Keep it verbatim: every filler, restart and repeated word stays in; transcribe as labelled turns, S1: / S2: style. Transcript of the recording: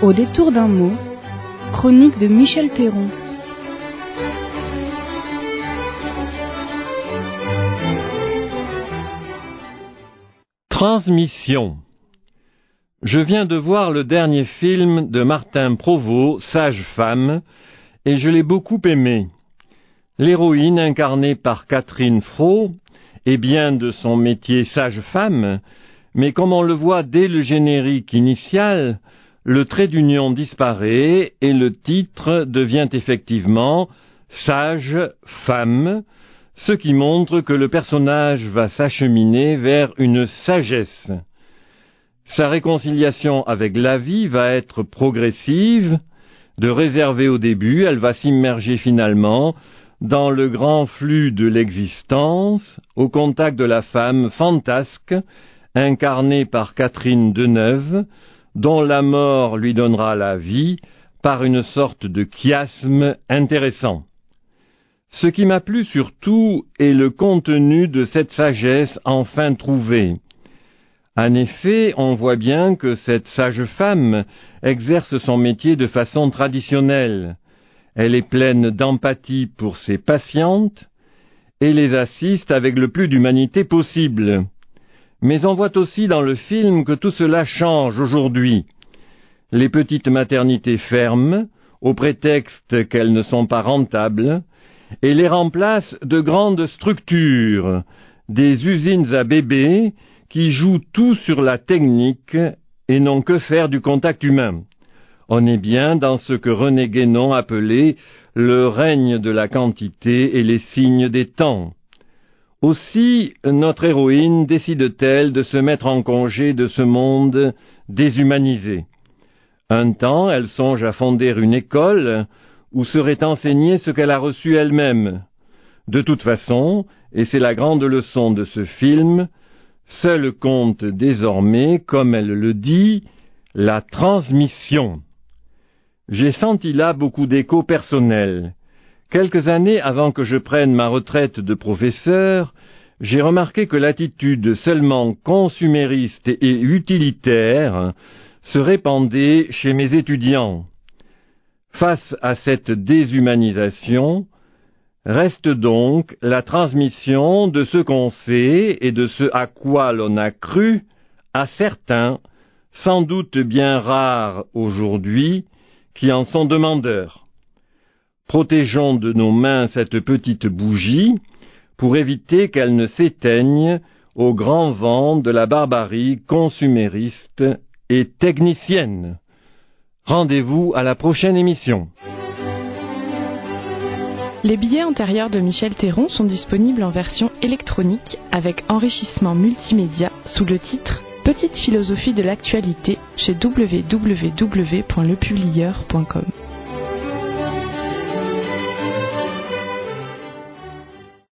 S1: Au détour d'un mot, chronique de Michel Théron.
S2: Transmission. Je viens de voir le dernier film de Martin Provost, Sage-Femme, et je l'ai beaucoup aimé. L'héroïne, incarnée par Catherine Fro, est bien de son métier sage-femme, mais comme on le voit dès le générique initial, le trait d'union disparaît et le titre devient effectivement Sage-Femme, ce qui montre que le personnage va s'acheminer vers une sagesse. Sa réconciliation avec la vie va être progressive, de réservée au début, elle va s'immerger finalement dans le grand flux de l'existence, au contact de la femme fantasque, incarnée par Catherine Deneuve, dont la mort lui donnera la vie par une sorte de chiasme intéressant. Ce qui m'a plu surtout est le contenu de cette sagesse enfin trouvée. En effet, on voit bien que cette sage-femme exerce son métier de façon traditionnelle. Elle est pleine d'empathie pour ses patientes et les assiste avec le plus d'humanité possible. Mais on voit aussi dans le film que tout cela change aujourd'hui. Les petites maternités ferment, au prétexte qu'elles ne sont pas rentables, et les remplacent de grandes structures, des usines à bébés qui jouent tout sur la technique et n'ont que faire du contact humain. On est bien dans ce que René Guénon appelait le règne de la quantité et les signes des temps. Aussi, notre héroïne décide-t-elle de se mettre en congé de ce monde déshumanisé. Un temps, elle songe à fonder une école où serait enseigné ce qu'elle a reçu elle-même. De toute façon, et c'est la grande leçon de ce film, seul compte désormais, comme elle le dit, la transmission. J'ai senti là beaucoup d'écho personnel. Quelques années avant que je prenne ma retraite de professeur, j'ai remarqué que l'attitude seulement consumériste et utilitaire se répandait chez mes étudiants. Face à cette déshumanisation, reste donc la transmission de ce qu'on sait et de ce à quoi l'on a cru à certains, sans doute bien rares aujourd'hui, qui en sont demandeurs. Protégeons de nos mains cette petite bougie pour éviter qu'elle ne s'éteigne au grand vent de la barbarie consumériste et technicienne. Rendez-vous à la prochaine émission.
S3: Les billets antérieurs de Michel Théron sont disponibles en version électronique avec enrichissement multimédia sous le titre Petite philosophie de l'actualité chez w w w point le publieur point com.